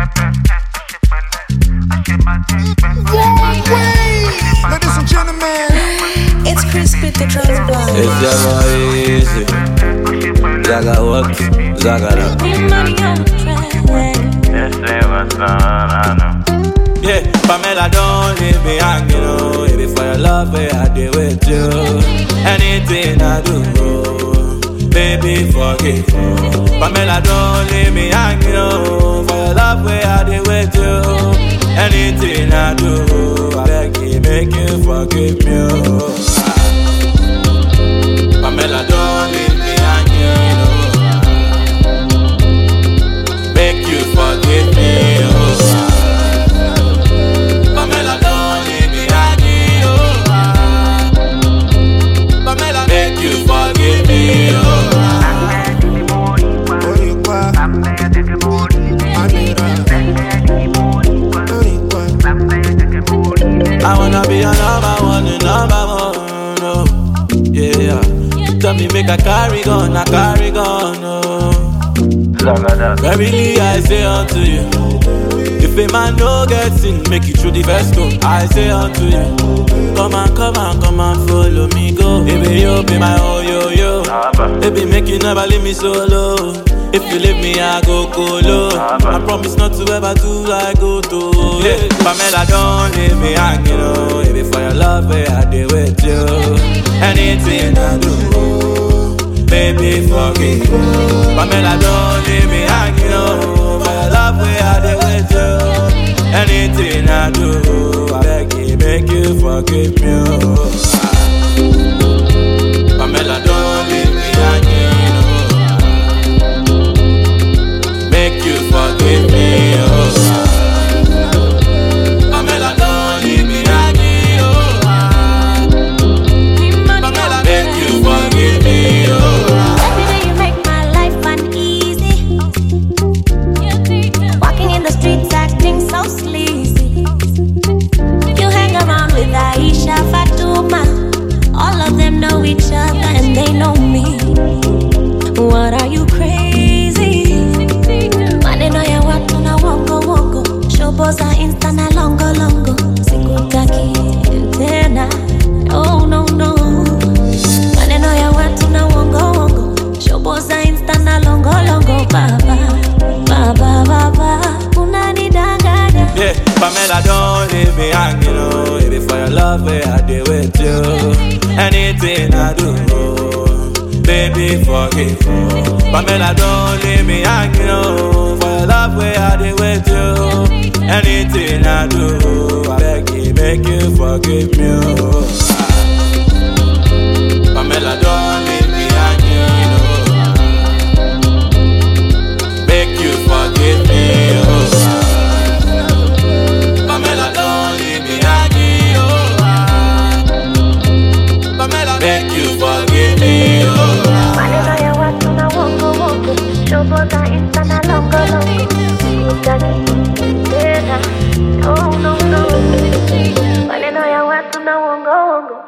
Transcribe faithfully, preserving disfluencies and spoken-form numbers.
Ladies and gentlemen, it's Crispy the transplant. It's never easy. Zaga what? Zaga that. Yeah, Pamela, don't leave me hanging, oh. If for your love, I did with you. Anything I do, baby, forgive. Pamela, don't leave me hanging, oh. For your love, I did with you. Anything I do, I beg you, make you forgive me, oh. Pamela, don't leave me hanging, oh. Make you forgive me, oh. Pamela, don't leave me hanging, oh. Pamela, make you forgive me, oh. I wanna be a number one, a number one, oh. Yeah, tell me make a carry gun, a carry gun, oh. Verily I say unto you, if a man no get sin, make it through the first stone. I say unto you, come on, come on, come on, follow me, go. Baby, you be my oh yo yo. Baby, make you never leave me solo. If you leave me, I go colo. I promise not to ever do like go to. Yeah, Pamela, don't leave me hanging, oh. Baby, for your love, I did with you. Anything I do, baby, forgive. Pamela, don't leave me hanging, oh. For your love, I did with you. Anything I do, I beg you, make you forgive me, oh. Pamela, don't leave me hanging, oh. Make you forgive me, oh. Pamela, don't leave me hanging, oh. Pamela, make you forgive me, oh. Every day you make my life uneasy. Walking in the streets acting so sleazy. You hang around with Aisha, Fatuma. All of them know each other and they know me. What are you crazy? Maneno ya watu na wongo wongo. Shoboza insta na longo longo. Sikutaki tena. Oh no no. Maneno ya watu na wongo wongo. Shoboza insta na longo longo. Baba, baba, baba. Unanidanganya. Yeah, Pamela, don't leave me hanging, oh. Baby, for your love, I did with you. Anything I do, baby, forgive. Pamela, don't leave me hanging, oh. For your love, I did with you. Anything I do, I beg you, make you forgive me, oh. Pamela, don't leave me hanging, oh. Make you forgive me, oh. Pamela, don't leave me hanging, oh. Pamela, make you forgive me, oh. Maneno ya watu na wongo wongo. Shoboza insta na